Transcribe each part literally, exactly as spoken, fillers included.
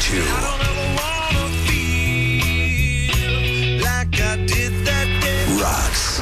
ninety-two. I don't ever wanna feel like I did that day. Rocks.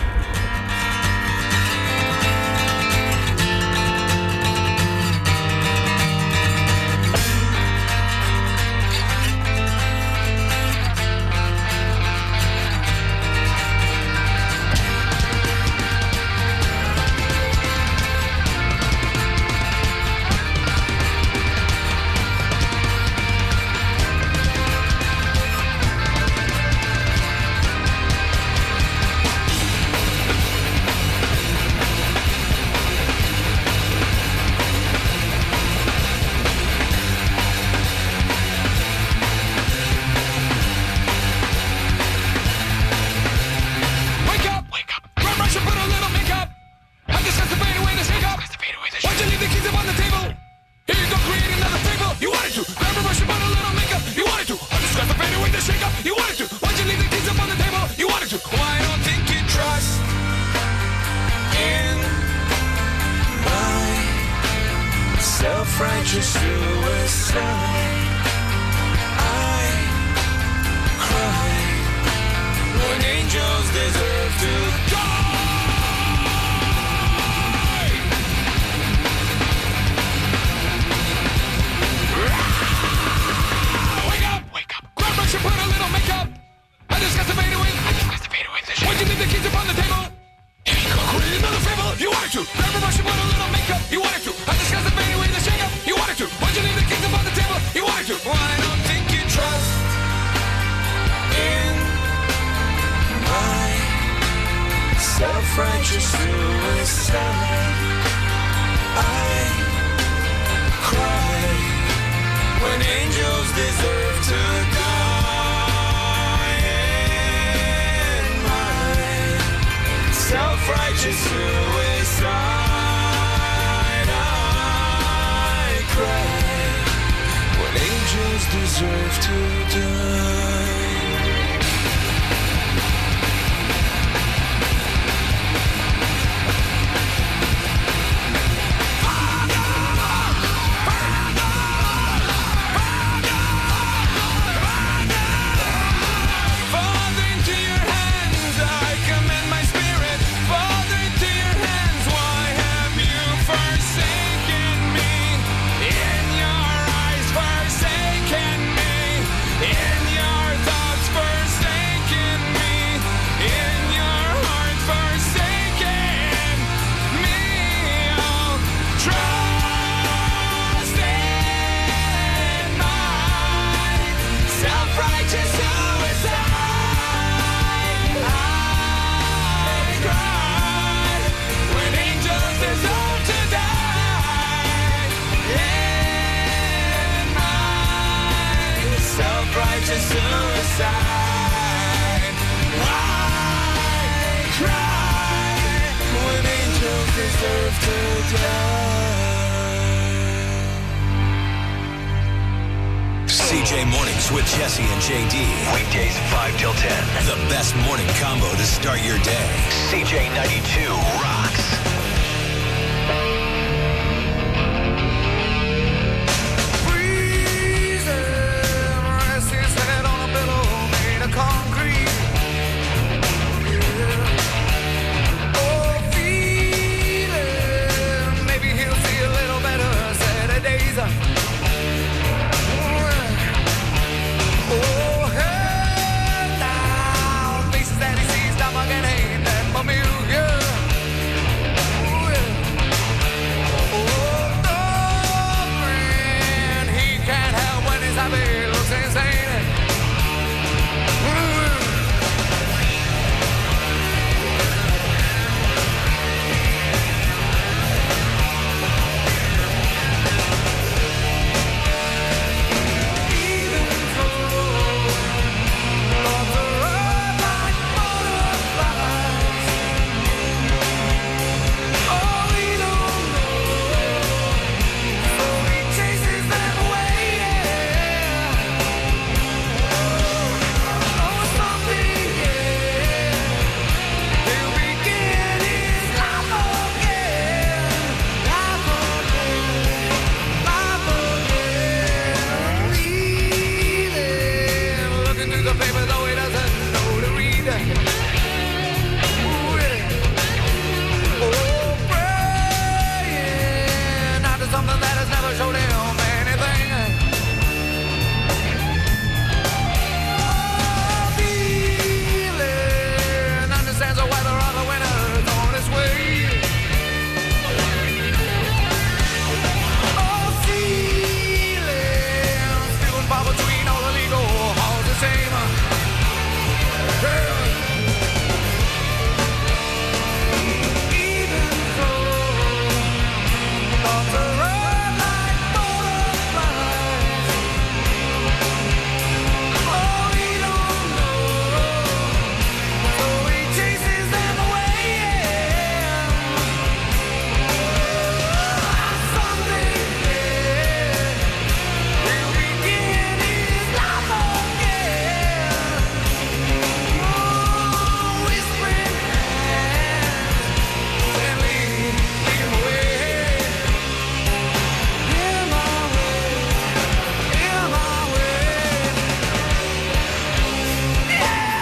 Self-righteous suicide. I cry when angels deserve to die. Wake up, wake up. Grab brush and put a little makeup. I discuss the fade away. I discuss the fade away. Why'd you leave the keys upon the table? Here you go, create another fable. You wanted to. Grab a brush and put a little makeup. You wanted to. I discuss the fade away. You wanted to. Why'd you leave the keys upon the table? You wanted to. Well, I don't think you trust in my self-righteous suicide. I cry when angels deserve to die. In my self-righteous suicide. When angels deserve to die. Father, into your hands I commend my spirit. Father, into your hands, why have you forsaken me? In your eyes forsaken me, in your thoughts forsaken me, in your heart forsaken me. Oh, trust in my self-righteous suicide. I cry when angels deserve to die. In my self-righteous suicide, I cry when angels deserve to die. C J Mornings with Jesse and J D. Weekdays five till ten. The best morning combo to start your day. C J ninety-two rocks. Concrete. Yeah. Oh, feeling. Maybe he'll see a little better Saturdays. Oh, head down. Faces that he sees, not again ain't that familiar. same. Girl. Even though thoughts are run like butterflies, oh, we don't know, so he chases them away. Someday he'll begin his life again. Oh, whispering hands and lead him away. In my way, in my way. Yeah.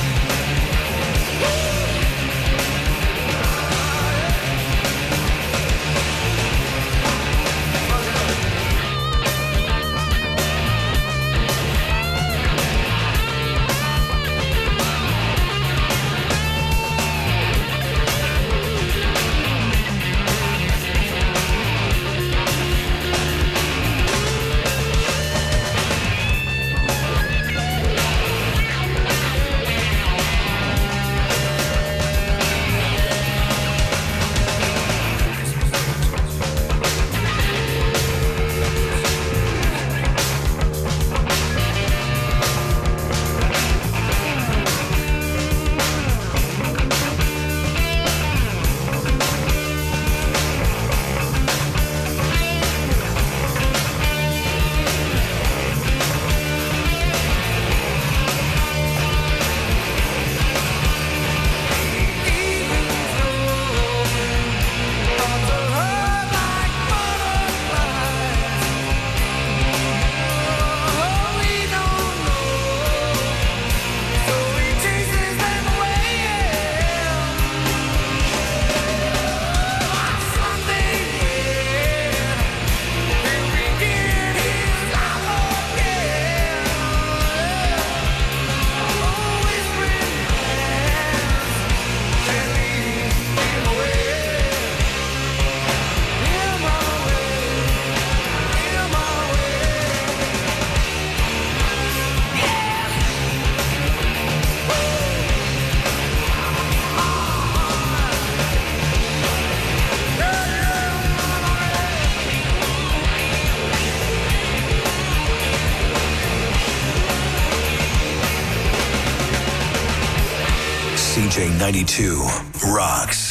C J ninety-two rocks.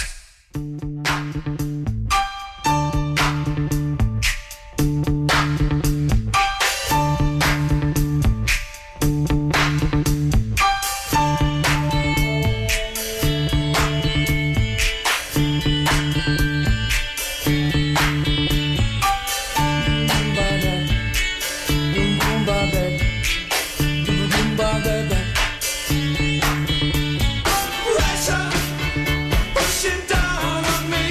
Pushing down on me.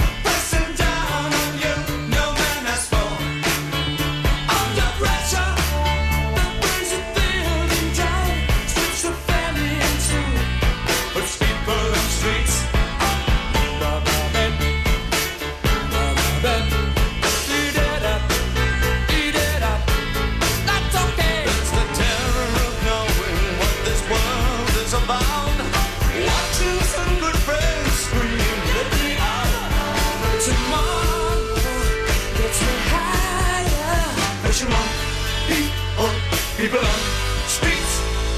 people on streets.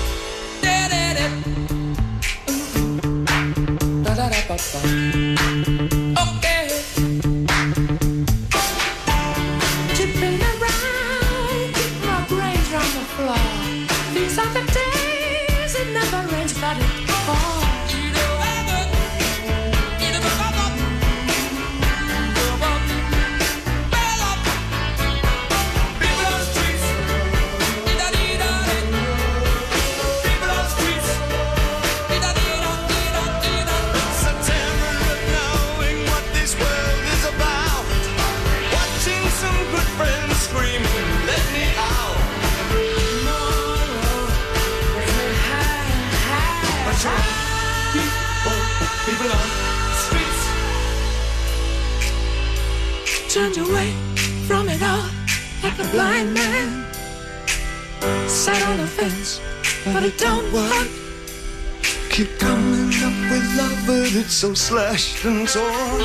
Okay. Tipping around, keep my brains on the floor. These are the days it never rains, but it falls. People on streets turned away from it all like a blind man sat on a fence but I don't want. Keep coming up with love, but it's so slashed and torn.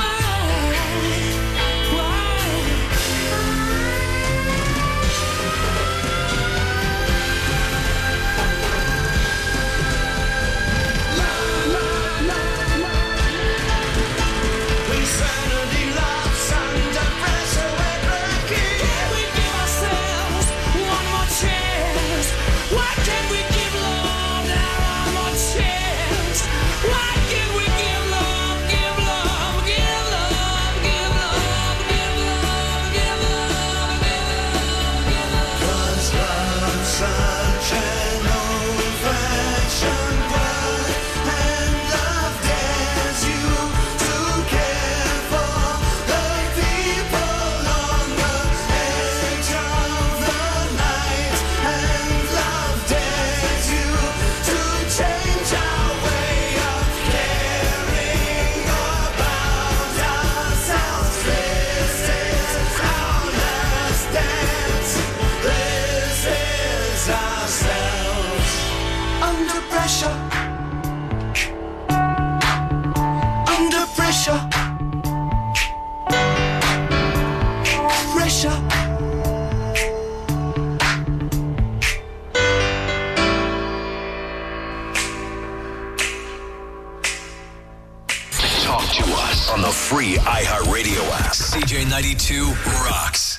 On the free iHeartRadio app. C J ninety-two rocks.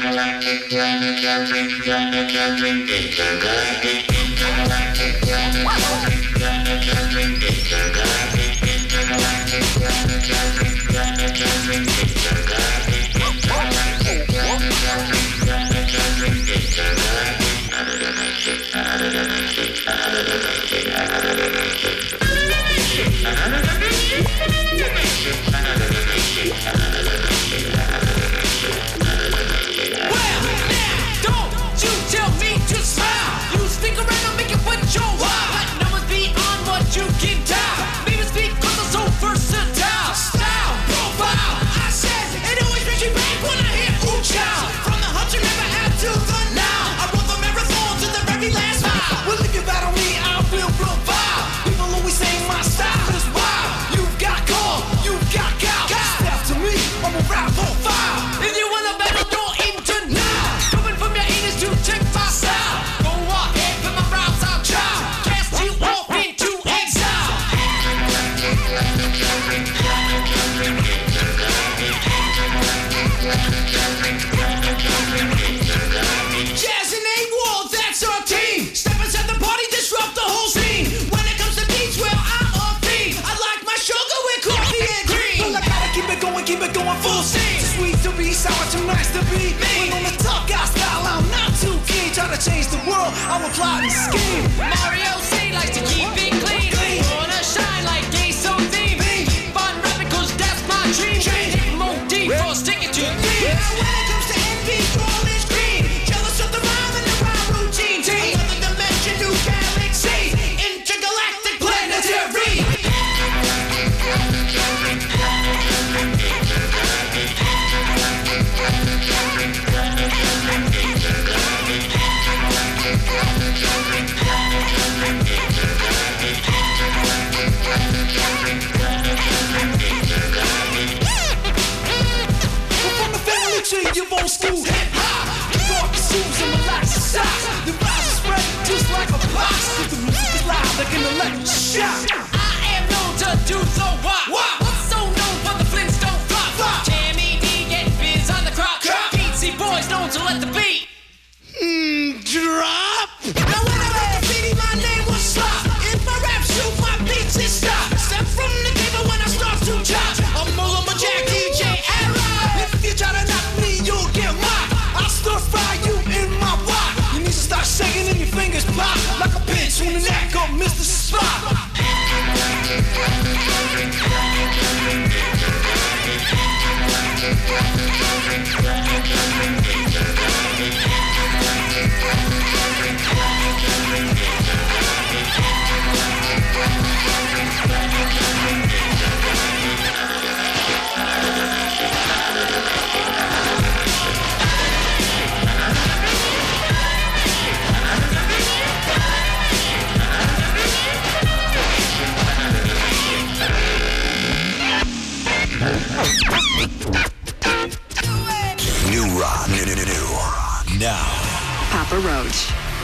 Change the world, I'm a plotting scheme. Mario C likes to keep it clean. clean. Wanna shine like gay so theme. Fun rapping cause that's my dream. More deep for sticking to me. Yeah, when it comes to envy, all is green. Jealous of the rhyme and the rhyme routine. Another dimension, new galaxy. Intergalactic planetary.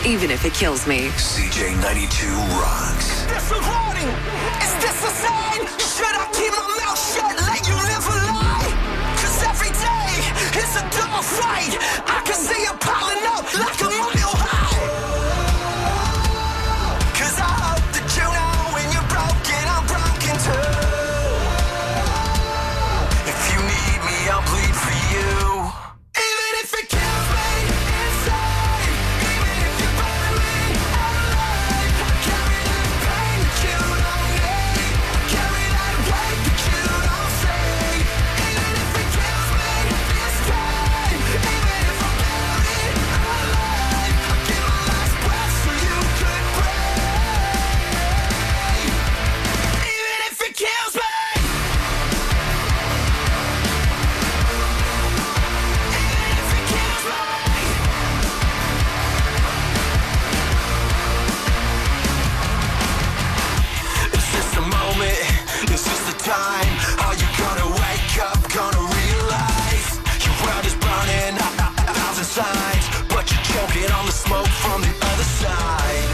even if it kills me. C J ninety-two rocks. This a warning? Is this a sign? Should I keep my mouth shut, let you live a lie? Cause every day is a dog fight. I can see you piling up like a mile high. Cause I hope that you know when you're broken, I'm broken too. If you need me, I'll bleed for you. Even if it kills me inside, even if you burn me alive, I carry that pain that you don't need, I carry that weight that you don't see. Even if it kills me this time, even if I'm buried alive, I give my last breath so you could breathe. Even if it kills me. It's just the time. Are you gonna wake up, gonna realize your world is burning, a, a, a thousand signs, but you're choking on the smoke from the other side.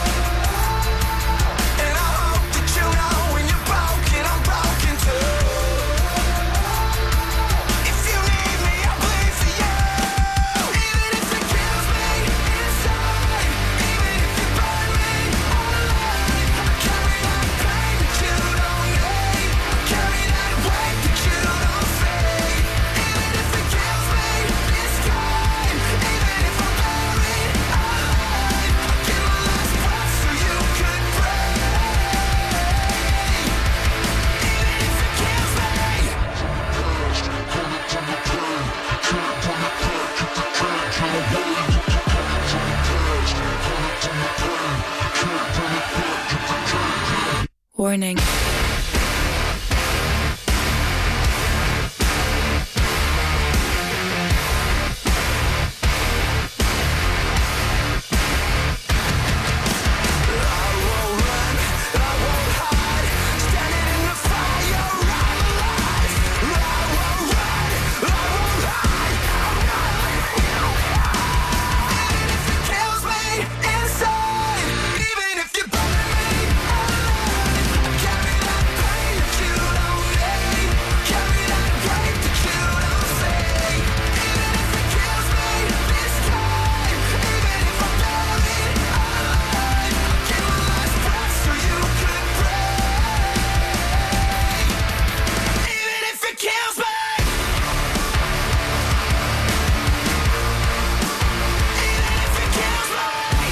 And I hope that you know when you're broken, I'm broken too. If you need me, I'll bleed for you. Even if it kills me inside, even if you burn me alive, I carry that pain that you don't need, I carry that weight that you don't see. Even if it kills me this time, even if I'm buried alive, I give my last breath so you could breathe. Even if it kills me. Warning. Kills me inside, even if you burn me alive. I carry that pain that you don't need, I carry that weight that you don't see. Even if it kills me this time, even if I'm buried alive, I give my last breath so you could breathe. Even if it kills me. Even if it kills me.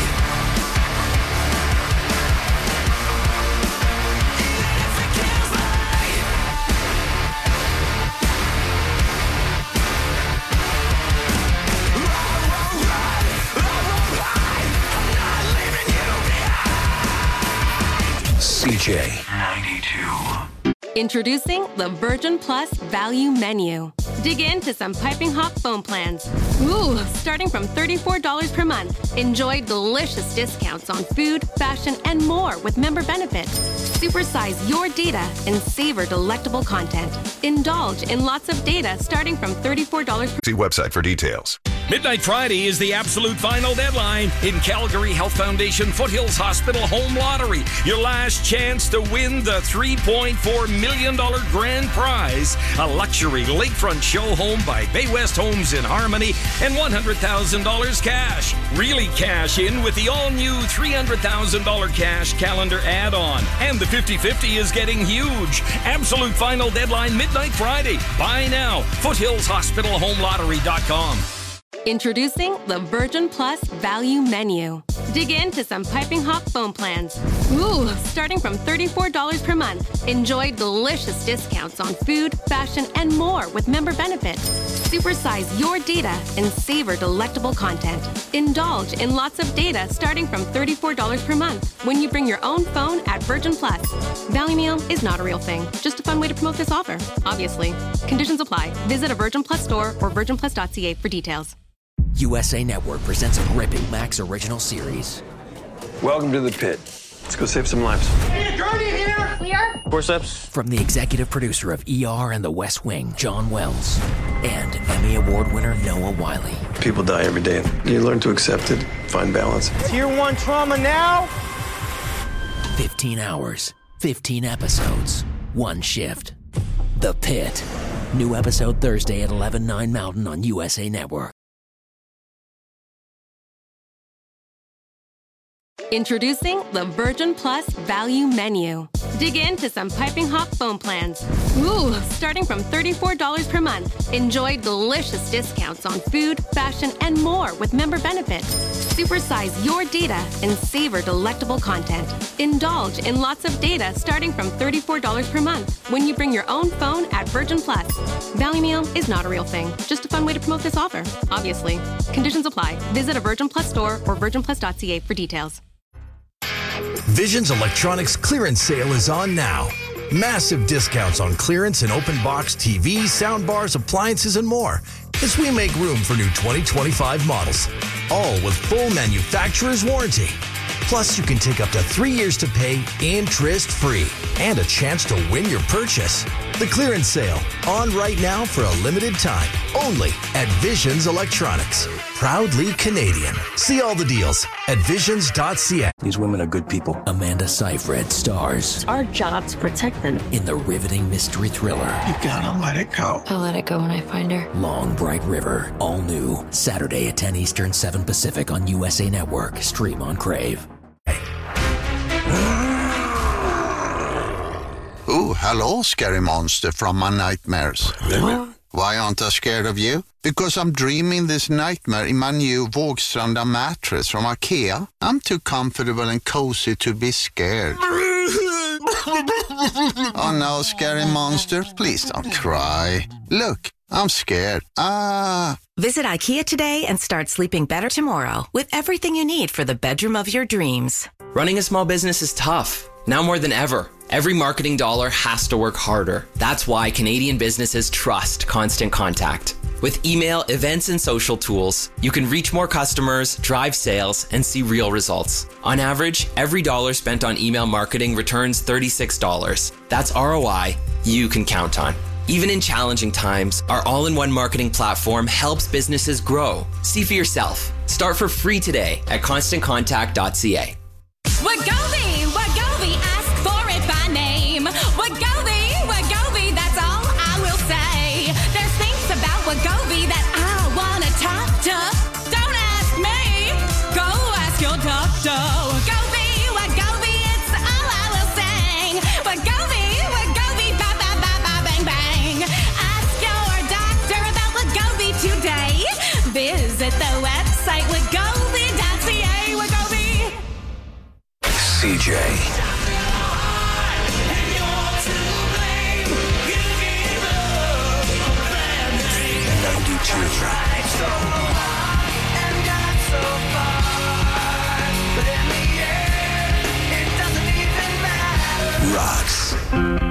Even if it kills me. I won't run, I won't hide, I'm not leaving you behind. C J ninety-two. Introducing the Virgin Plus Value Menu. Dig into some piping hot phone plans. Ooh, starting from thirty-four dollars per month. Enjoy delicious discounts on food, fashion, and more with member benefits. Supersize your data and savor delectable content. Indulge in lots of data starting from thirty-four dollars per See website for details. Midnight Friday is the absolute final deadline in Calgary Health Foundation Foothills Hospital Home Lottery. Your last chance to win the three point four million dollars grand prize, a luxury lakefront show home by Bay West Homes in Harmony, and one hundred thousand dollars cash. Really cash in with the all-new three hundred thousand dollars cash calendar add-on. And the fifty-fifty is getting huge. Absolute final deadline Midnight Friday. Buy now. foothills hospital home lottery dot com. Introducing the Virgin Plus Value Menu. Dig into some piping hot phone plans. Ooh, starting from thirty-four dollars per month. Enjoy delicious discounts on food, fashion, and more with member benefits. Supersize your data and savor delectable content. Indulge in lots of data starting from thirty-four dollars per month when you bring your own phone at Virgin Plus. Value Meal is not a real thing, just a fun way to promote this offer, obviously. Conditions apply. Visit a Virgin Plus store or virgin plus dot c a for details. U S A Network presents a gripping Max original series. Welcome to the pit. Let's go save some lives. Hey, girl! Security here! Clear? Forceps. From the executive producer of E R and The West Wing, John Wells, and Emmy Award winner Noah Wiley. People die every day. You learn to accept it, find balance. Tier one trauma now? fifteen hours, fifteen episodes, one shift. The Pit. New episode Thursday at eleven, nine Mountain on U S A Network. Introducing the Virgin Plus Value Menu. Dig into some piping hot phone plans. Ooh, starting from thirty-four dollars per month. Enjoy delicious discounts on food, fashion, and more with member benefits. Supersize your data and savor delectable content. Indulge in lots of data starting from thirty-four dollars per month when you bring your own phone at Virgin Plus. Value Meal is not a real thing, just a fun way to promote this offer, obviously. Conditions apply. Visit a Virgin Plus store or virgin plus dot c a for details. Visions Electronics clearance sale is on now. Massive discounts on clearance and open box T Vs, soundbars, appliances, and more as we make room for new twenty twenty-five models, all with full manufacturer's warranty. Plus, you can take up to three years to pay interest-free and a chance to win your purchase. The clearance sale, on right now for a limited time, only at Visions Electronics. Proudly Canadian. See all the deals at visions dot c a. These women are good people. Amanda Seyfried stars Our job to protect them. in the riveting mystery thriller You gotta let it go. I'll let it go when I find her. Long Bright River. All new. Saturday at ten Eastern, seven Pacific on U S A Network. Stream on Crave. Oh, hello, scary monster from my nightmares. Why aren't I scared of you? Because I'm dreaming this nightmare in my new Vågstranda mattress from IKEA. I'm too comfortable and cozy to be scared. Oh no, scary monster, please don't cry. Look, I'm scared. Ah. Visit IKEA today and start sleeping better tomorrow with everything you need for the bedroom of your dreams. Running a small business is tough. Now more than ever, every marketing dollar has to work harder. That's why Canadian businesses trust Constant Contact. With email, events, and social tools, you can reach more customers, drive sales, and see real results. On average, every dollar spent on email marketing returns thirty-six dollars. That's R O I you can count on. Even in challenging times, our all-in-one marketing platform helps businesses grow. See for yourself. Start for free today at constant contact dot c a. Wegovy, Wegovy, ask for it by name. Wegovy, Wegovy, that's all I will say. There's things about Wegovy that I wanna talk to. Don't ask me, go ask your doctor. Wegovy, Wegovy, it's all I will say. Wegovy, Wegovy, ba ba ba ba bang bang. Ask your doctor about Wegovy today. Visit the website wegovy dot c a. Wegovy. C J. ninety-two. Rocks.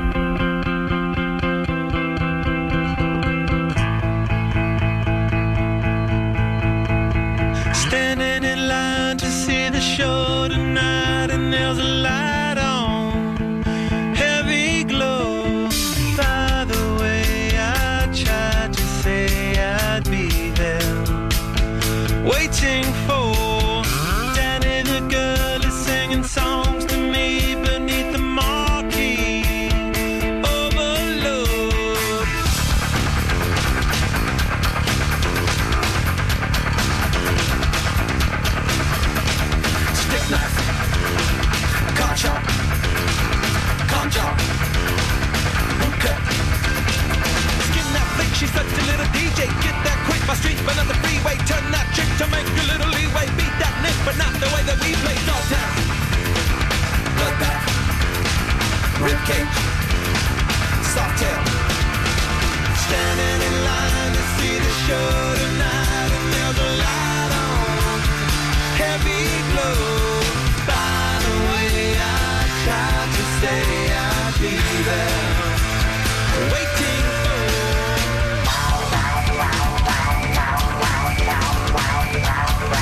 Standing in line to see the show tonight, and there's a light on, heavy glow. By the way, I tried to say I'd be there, waiting for Danny the girl is singing songs to me beneath the marquee. Overload. Stick knife. Gun chop. Gun chop. Okay. Skin that flick, she's such a little D J. Get that quick, my streets burn on the freeway. Turn that trick to make a little leeway. Beat that nick, but not the way that we play. Dog town. Bloodbath. Ribcage. Soft tail. Standing in line to see the show tonight, and there's a light on, heavy glow. By the way, I tried to say I'd be there, waiting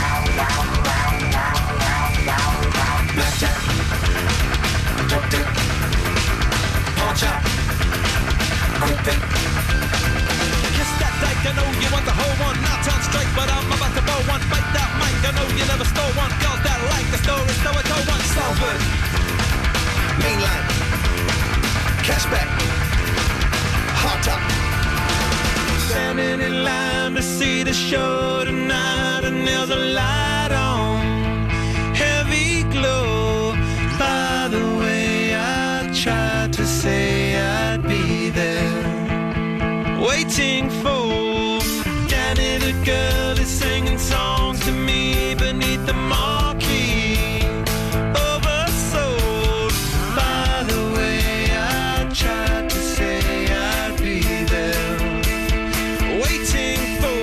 Blackjack. Dope dick. store want girls that like the story, so I told one. Southwood, Mainland, Cashback, Hot Top. Standing in line to see the show tonight, and there's a light on, heavy glow. By the way, I tried to say I'd be there, waiting for Danny the girl is singing songs to me beneath the marquee. Oversold. By the way, I tried to say I'd be there, waiting for.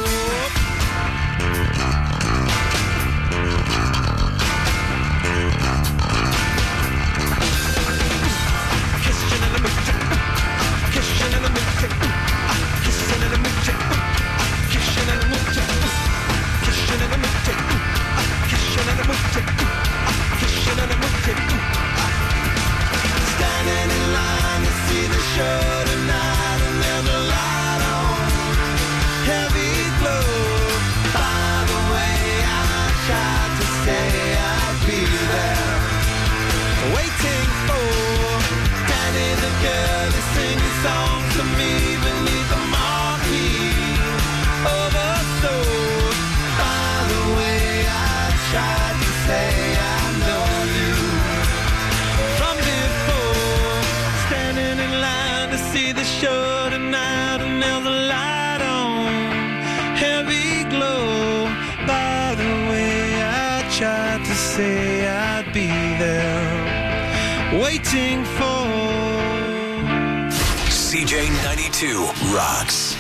Kissing in the mood, kissing in the mood, kissing in the mood, kissing in the mood, kissing in the mood, kissing in the mood, kissing in the mood. Standing in line to see the show tonight, and there's a light on, heavy glow. By the way, I tried to say I'd be there, waiting for Danny the girl is singing songs to me beneath the marquee. Oversold. By the way, I tried to say I know you from before. Standing in line to see the show tonight, and there's a light on, heavy glow. By the way, I tried to say I'd be there, waiting for. C J ninety-two rocks.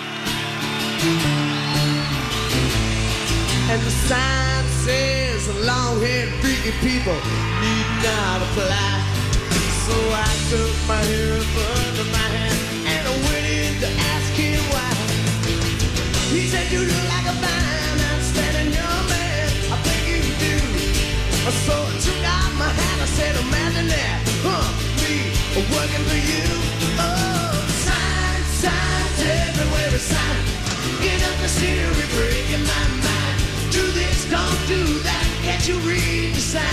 And the sign says long-haired freaky people need not apply. So I took my hair up under my hat and I went in to ask him why. He said, you look like a fine outstanding young man, I think you do. So I took out my hat, I said, imagine that, huh, me working for you. Oh, sign, signs everywhere, a sign. Get up the scenery, breaking my mind. Do this, don't do that. Can't you read the sign?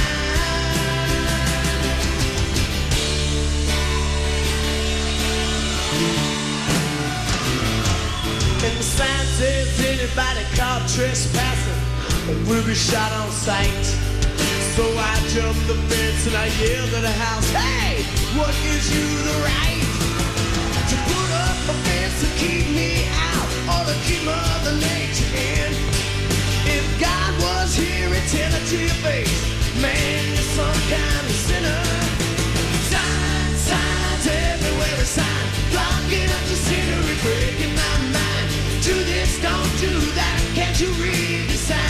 And the sign says anybody caught trespassing will be shot on sight. So I jumped the fence and I yelled at the house, hey, what gives you the right to put up a fence to keep me out or to keep Mother Nature in? If God was here, he'd tell it to your face, man, you're some kind of sinner. Signs, signs everywhere, a sign, blocking up the scenery, breaking my mind. Do this, don't do that, can't you read the sign?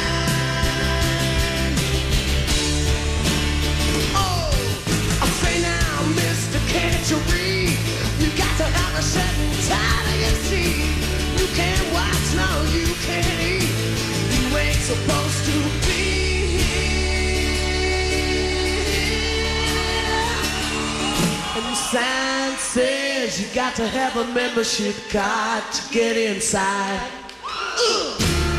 Oh, I say now, mister, can't you read? You got to have a certain time to your seat. You can't watch, no, you can't eat. You ain't supposed to be here. And the sign says you got to have a membership card to get inside. Ugh.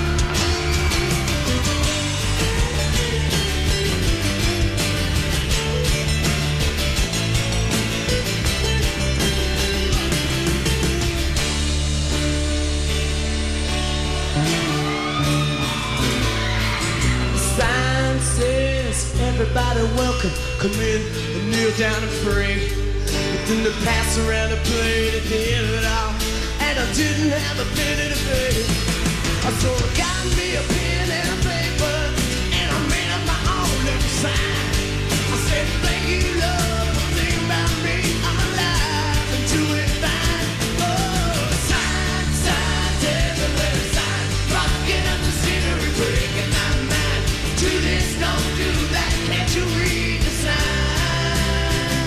Everybody welcome, come in and kneel down and pray. But then they pass around a plate at the end of it all, and I didn't have a penny to pay. So I got me a pen and a paper, and I made up my own little sign. I said, thank you, Lord, for thinking about me. I'm alive and doing fine. Oh, sign, signs everywhere, sign, rocking up the scenery, breaking my mind. Do this, don't do that. Can't you read the sign?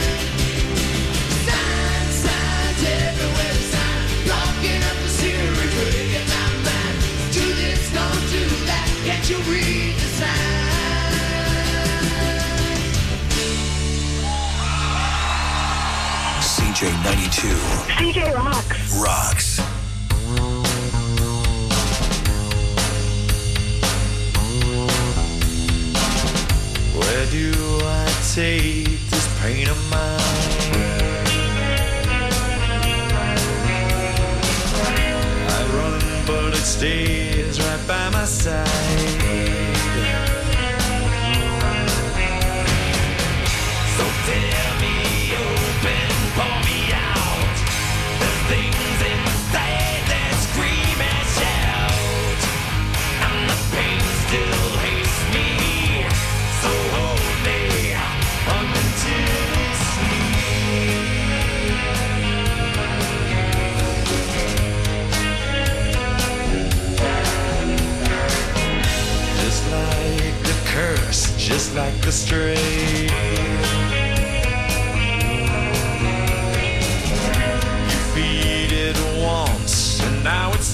Sign, signs everywhere, sign, blocking up the scenery, breaking my mind. Do this, don't do that. Can't you read the sign? C J ninety-two. C J rocks. Rocks. do I take this pain of mine? I run, but it stays right by my side. So tear me open, pour me out. The things inside that scream and shout, and the pain still hates me. So hold me until it's just like the curse, just like the stray. You feed it once, and now it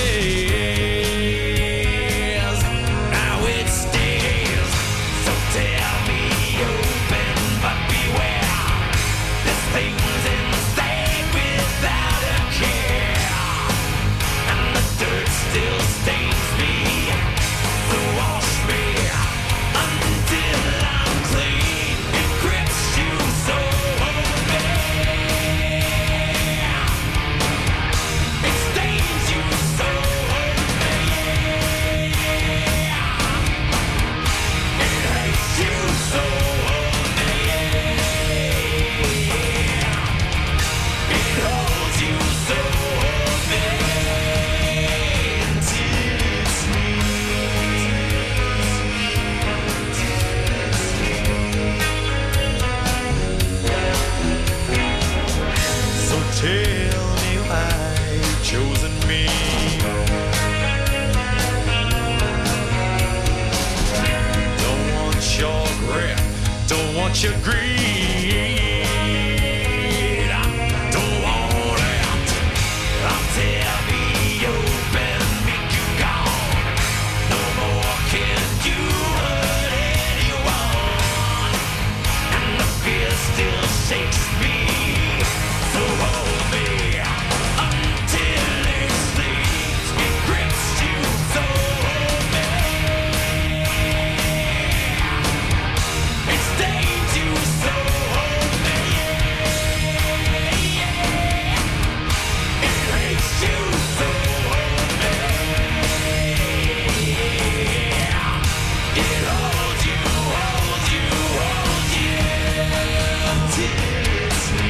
stays. Now it stays. So tear me open, but beware. This thing's inside without a care, and the dirt still stains me. So wash me until I'm clean. It grips you so bad. It stains you so bad. It hates you so bad. It holds you so bad until it's me. So tell me why you've chosen me. Don't want your grip, don't want your greed. Don't want it. I'll tear me open, make you gone. No more can you hurt anyone, and the fear still shakes me. So hold me until it sleeps. It grips you so bad. It stains you so bad. It hates you so bad. It holds you, holds you, holds you until it's me.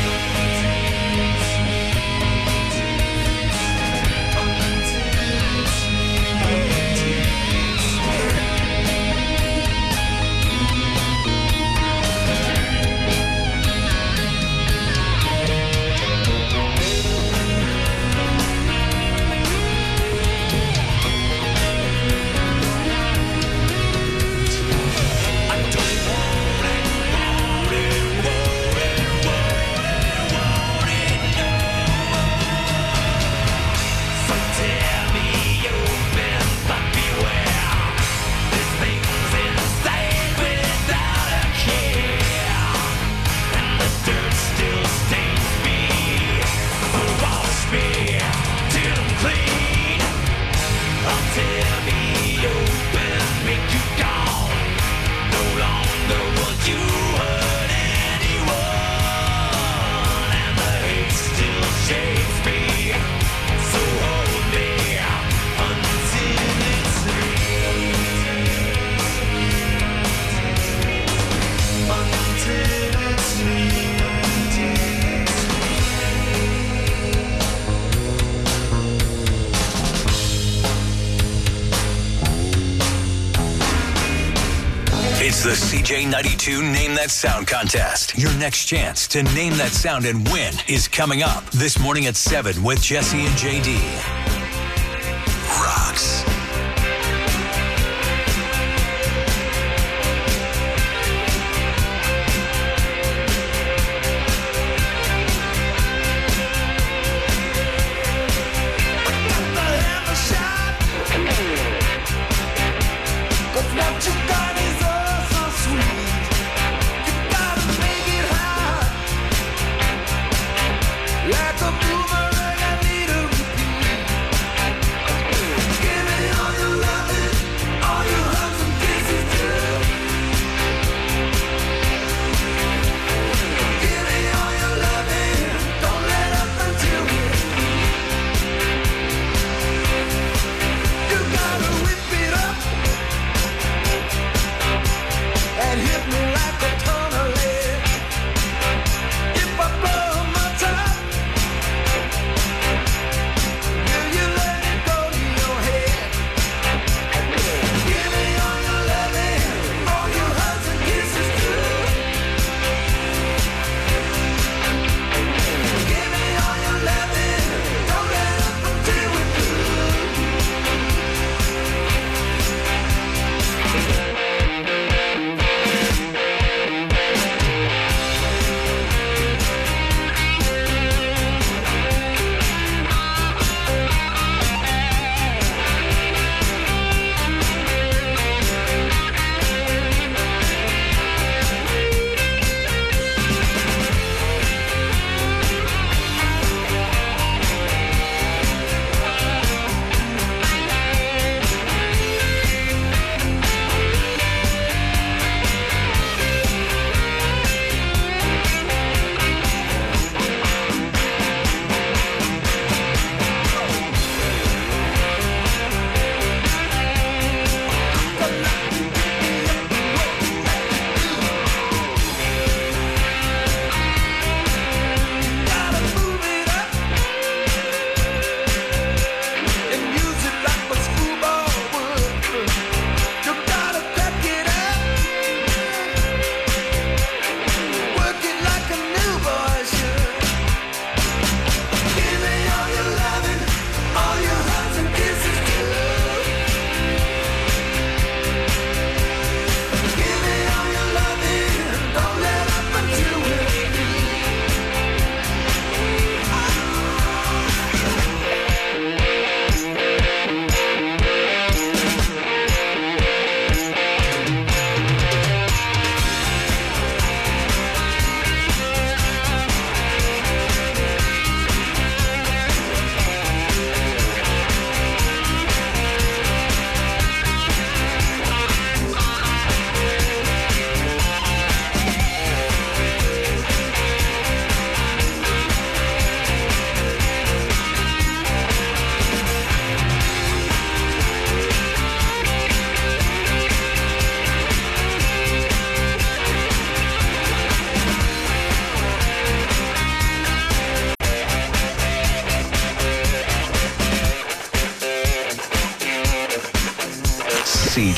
It's the C J ninety-two Name That Sound contest. Your next chance to name that sound and win is coming up this morning at seven with Jesse and J D. Rocks. Like a boomerang, I need a repeat. Give it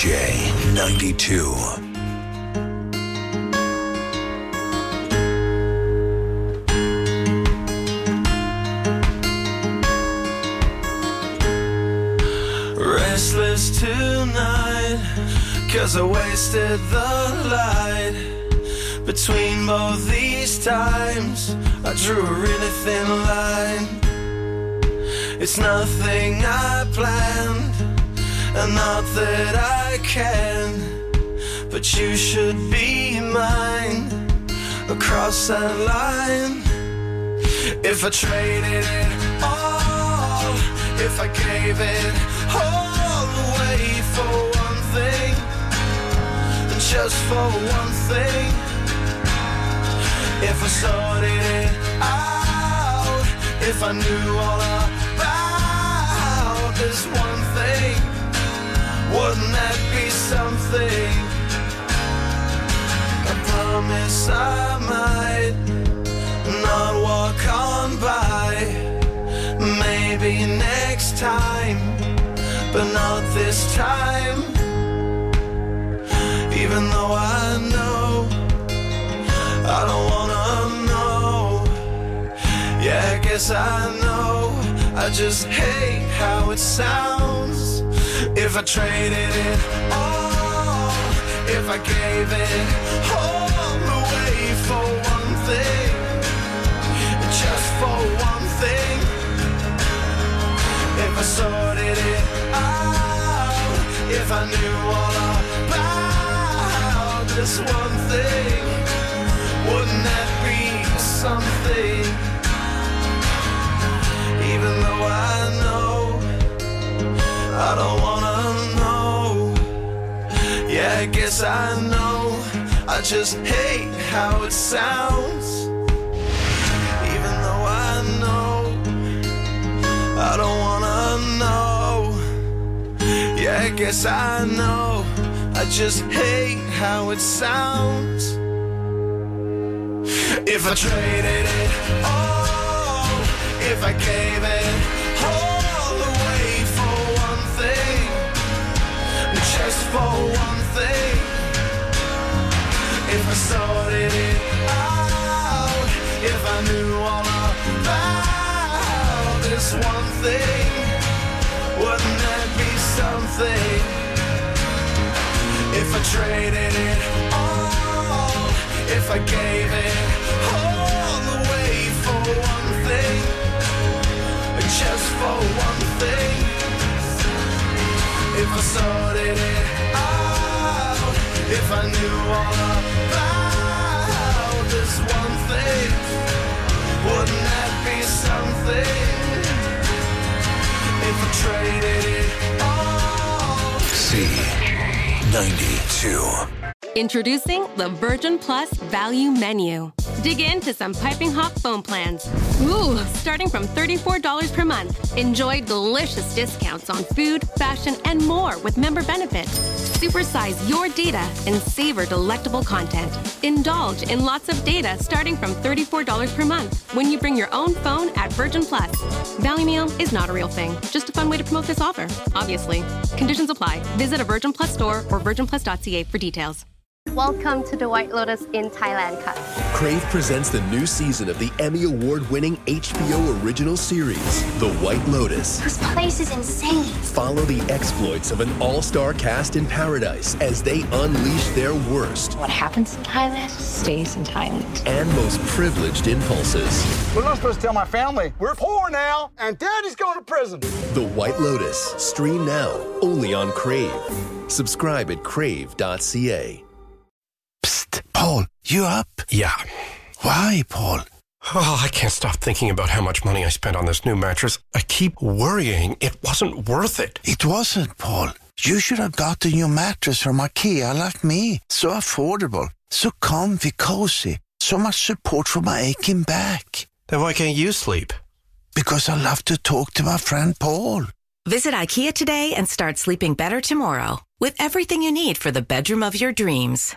J ninety-two. Restless tonight, 'cause I wasted the light. Between both these times, I drew a really thin line. It's nothing I planned, and not that I can, but you should be mine across that line. If I traded it all, if I gave it all away for one thing, and just for one thing, if I sorted it out, if I knew all about this one thing, wouldn't that be something? I promise I might not walk on by. Maybe next time, but not this time. Even though I know I don't wanna know. Yeah, I guess I know. I just hate how it sounds. If I traded it all, if I gave it all away for one thing, just for one thing, if I sorted it out, if I knew all about this one thing, wouldn't that be something? Even though I know I don't wanna know. Yeah, I guess I know. I just hate how it sounds. Even though I know I don't wanna know. Yeah, I guess I know. I just hate how it sounds. If I traded it all, if I gave it all away for one thing, just for one thing, if I sorted it out, if I knew all about this one thing, wouldn't that be something? If I traded it all, if I gave it all away for one thing, just for one thing, if I sorted it out, if I knew all about this one thing, wouldn't that be something? If I traded it all. C ninety-two. Introducing the Virgin Plus Value Menu. Dig into some piping hot phone plans. Ooh, starting from thirty-four dollars per month. Enjoy delicious discounts on food, fashion, and more with member benefits. Supersize your data and savor delectable content. Indulge in lots of data starting from thirty-four dollars per month when you bring your own phone at Virgin Plus. Value Meal is not a real thing, just a fun way to promote this offer, obviously. Conditions apply. Visit a Virgin Plus store or virgin plus dot c a for details. Welcome to the White Lotus in Thailand cut. Crave presents the new season of the Emmy Award-winning H B O original series, The White Lotus. This place is insane. Follow the exploits of an all-star cast in paradise as they unleash their worst. What happens in Thailand stays in Thailand. And most privileged impulses. We're not supposed to tell my family. We're poor now, and Daddy's going to prison. The White Lotus. Stream now, only on Crave. Subscribe at crave dot c a. Psst, Paul, you up? Yeah. Why, Paul? Oh, I can't stop thinking about how much money I spent on this new mattress. I keep worrying it wasn't worth it. It wasn't, Paul. You should have gotten your mattress from IKEA like me. So affordable, so comfy, cozy, so much support for my aching back. Then why can't you sleep? Because I love to talk to my friend Paul. Visit IKEA today and start sleeping better tomorrow with everything you need for the bedroom of your dreams.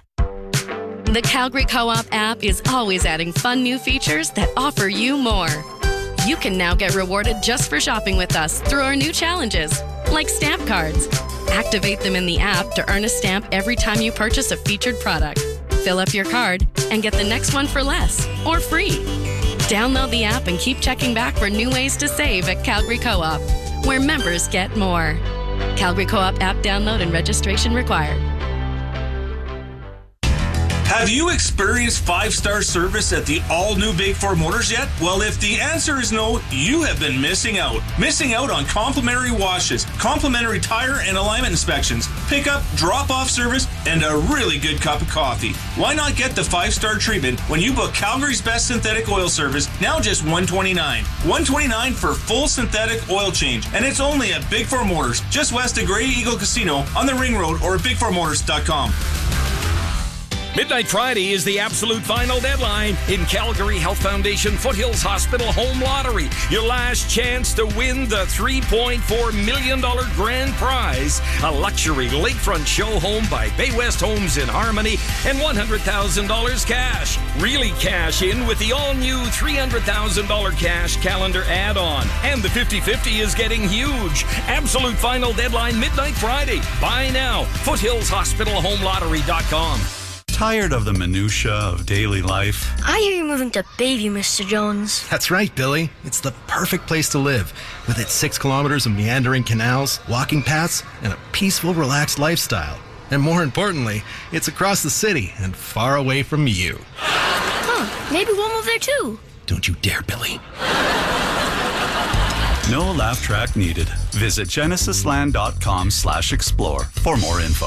The Calgary Co-op app is always adding fun new features that offer you more. You can now get rewarded just for shopping with us through our new challenges, like stamp cards. Activate them in the app to earn a stamp every time you purchase a featured product. Fill up your card and get the next one for less or free. Download the app and keep checking back for new ways to save at Calgary Co-op, where members get more. Calgary Co-op app download and registration required. Have you experienced five-star service at the all-new Big Four Motors yet? Well, if the answer is no, you have been missing out. Missing out on complimentary washes, complimentary tire and alignment inspections, pickup, drop-off service, and a really good cup of coffee. Why not get the five-star treatment when you book Calgary's best synthetic oil service, now just one hundred twenty-nine dollars. one hundred twenty-nine dollars for full synthetic oil change, and it's only at Big Four Motors, just west of Grey Eagle Casino on the Ring Road or at big four motors dot com. Midnight Friday is the absolute final deadline in Calgary Health Foundation Foothills Hospital Home Lottery. Your last chance to win the three point four million dollars grand prize, a luxury lakefront show home by Bay West Homes in Harmony, and one hundred thousand dollars cash. Really cash in with the all-new three hundred thousand dollars cash calendar add-on. And the fifty-fifty is getting huge. Absolute final deadline Midnight Friday. Buy now. foothills hospital home lottery dot com. Tired of the minutia of daily life? I hear you're moving to Bayview, Mister Jones. That's right, Billy. It's the perfect place to live, with its six kilometers of meandering canals, walking paths, and a peaceful, relaxed lifestyle. And more importantly, it's across the city and far away from you. Huh, maybe we'll move there too. Don't you dare, Billy. No laugh track needed. Visit genesisland dot com slash explore for more info.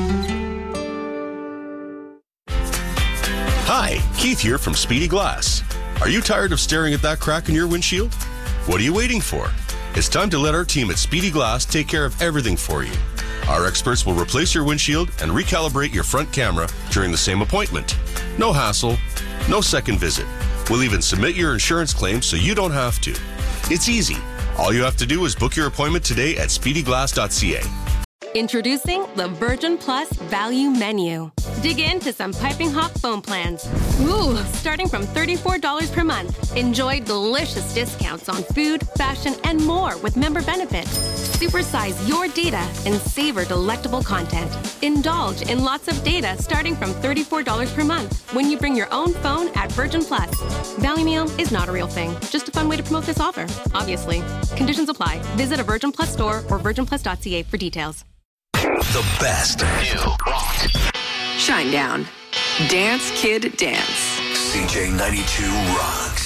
Hi, Keith here from Speedy Glass. Are you tired of staring at that crack in your windshield? What are you waiting for? It's time to let our team at Speedy Glass take care of everything for you. Our experts will replace your windshield and recalibrate your front camera during the same appointment. No hassle, no second visit. We'll even submit your insurance claim so you don't have to. It's easy. All you have to do is book your appointment today at speedy glass dot c a. Introducing the Virgin Plus Value Menu. Dig into some piping hot phone plans. Ooh, starting from thirty-four dollars per month. Enjoy delicious discounts on food, fashion, and more with member benefits. Supersize your data and savor delectable content. Indulge in lots of data starting from thirty-four dollars per month when you bring your own phone at Virgin Plus. Value Meal is not a real thing, just a fun way to promote this offer, obviously. Conditions apply. Visit a Virgin Plus store or virgin plus dot c a for details. The best new rock. Shine Down. Dance, Kid, Dance. C J ninety-two rocks.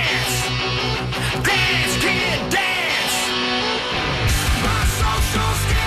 Dance, kid, dance. My social skills.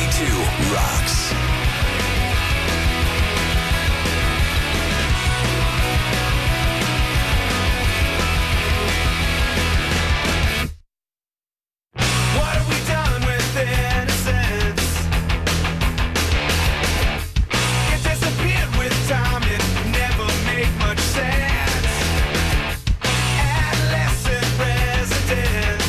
ninety-two rocks. What have we done with innocence? It disappeared with time, it never made much sense. Adolescent residents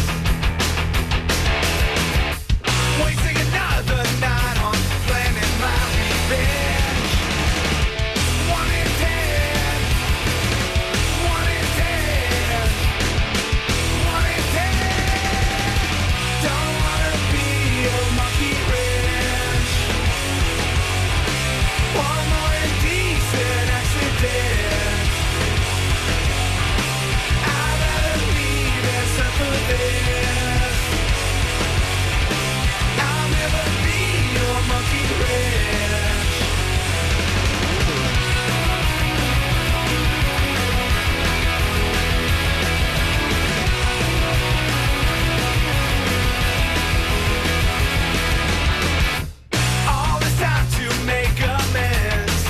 wasting another night on planning my revenge. One in ten, one in ten, one in ten. Don't wanna be a monkey wrench. One more indecent accident. I'd rather leave than suffer this. I'll never be your monkey wrench. All this time to make amends.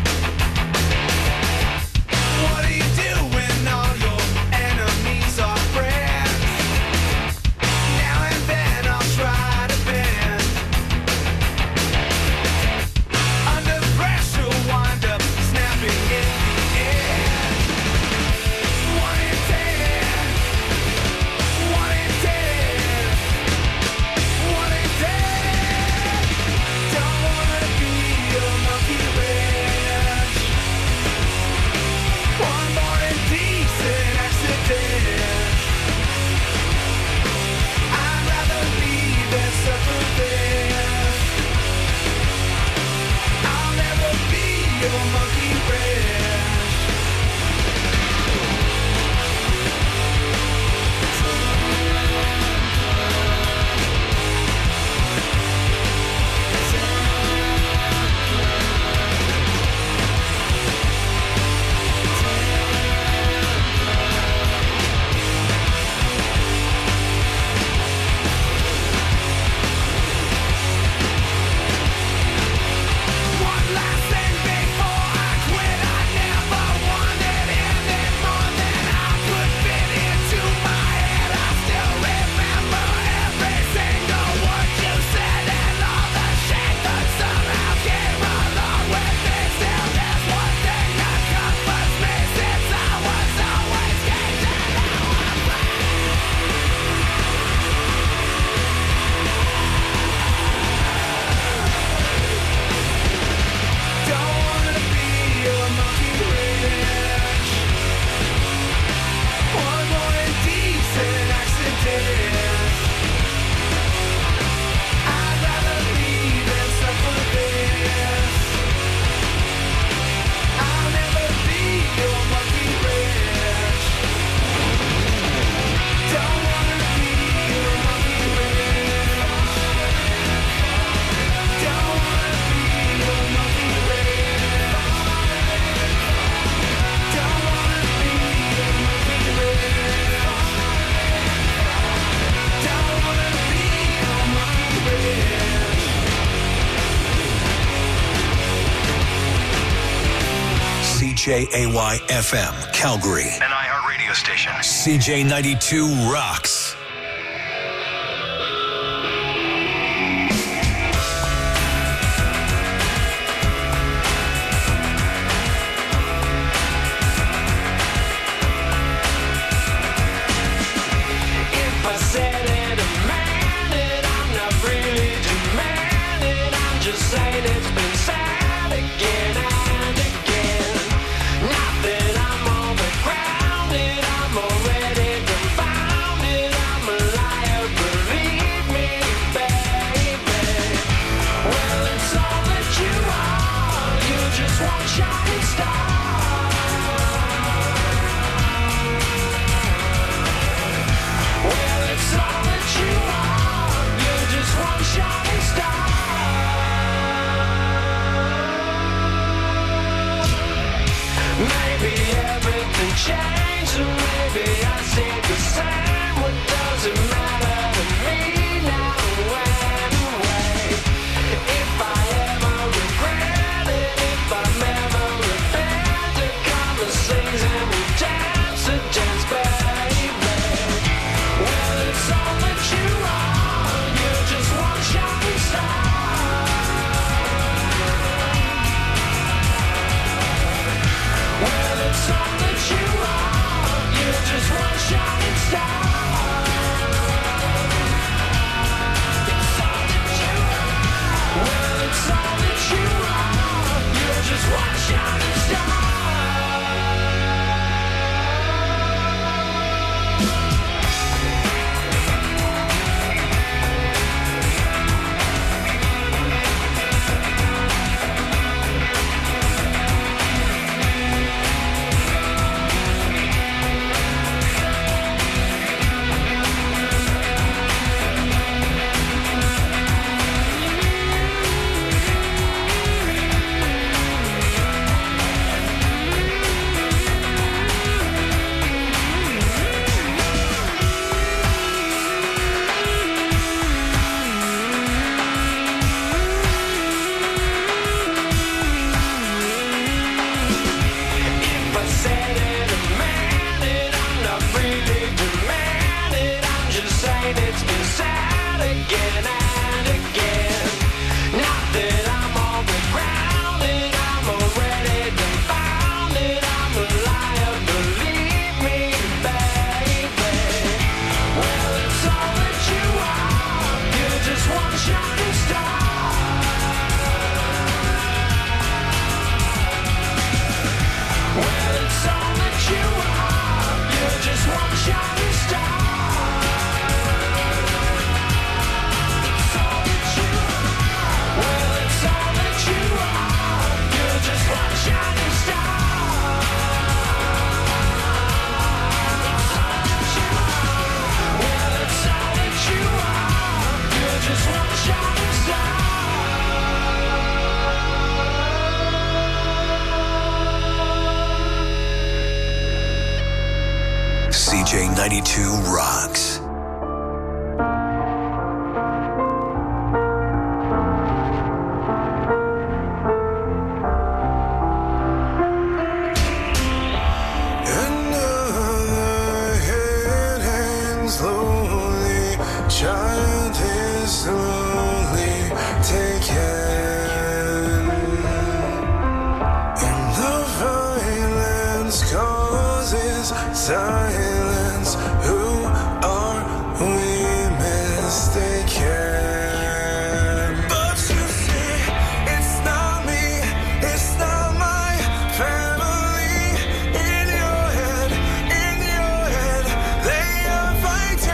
What do you do when all your enemies are friends? Now and then I'll try to bend. Under pressure, wind up snapping in the end. One in ten, one in ten, one in ten. Don't wanna be a monkey wrench. One more indecent accident. I'd rather leave than suffer this. I'll never be your monkey wrench. One last thing before I quit. I never wanted anything more than I could fit into my head. I still remember every single word you said and all the shit that somehow came along with it. Still, there's one thing that comforts me since I was always caged and now I'm free. Don't wanna be a monkey wrench. One more indecent accident. I'd rather leave than suffer this. I'll never be your monkey wrench. Don't wanna be your monkey wrench. Don't wanna be your monkey wrench. Don't wanna be your monkey wrench. Don't wanna be your monkey wrench. C J A Y F M, Calgary. An iHeart radio station. C J ninety-two rocks. If I said it, demand it, I'm not really demanding. I'm just saying it's been said again and again. Not that I'm overgrounded, I'm already confounded. I'm a liar, believe me, baby. Well, it's all that you are. You just want shining star. Well, it's all that you are. You just want shining star. Maybe everything changed, or maybe I stayed the same. What does it matter to me now anyway? C J ninety-two rocks. Child is slowly taken, and the violence causes silence. Who are we mistaken? But you see, it's not me, it's not my family. In your head, in your head, they are fighting.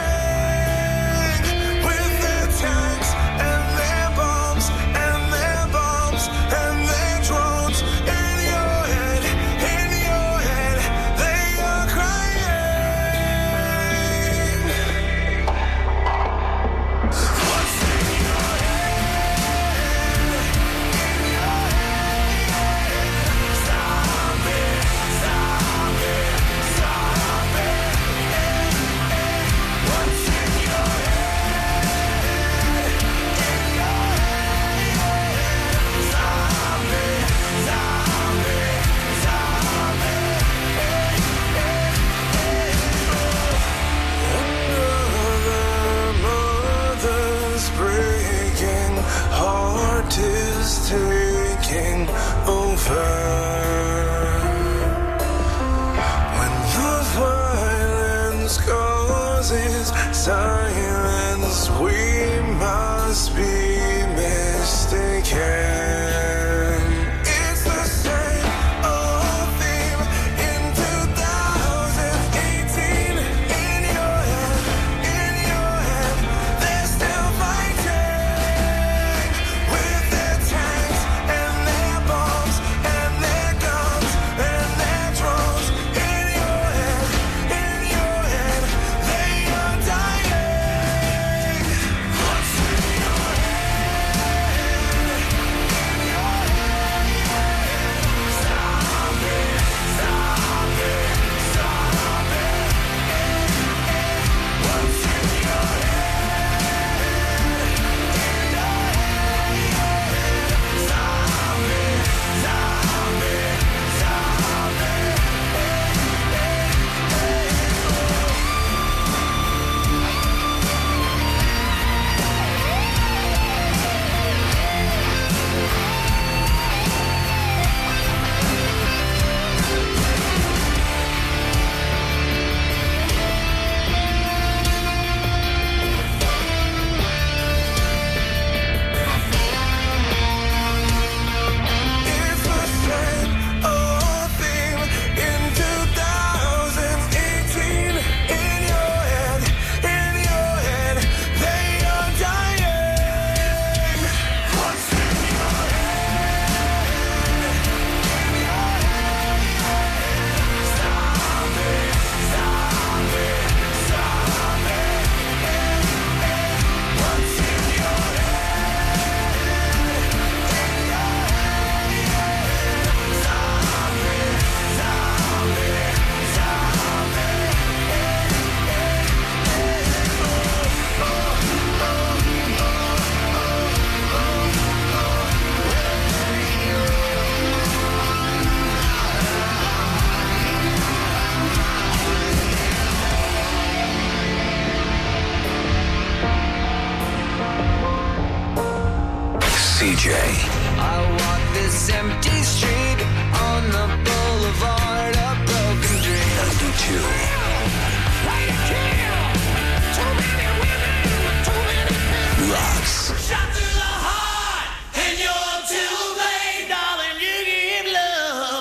Taking over.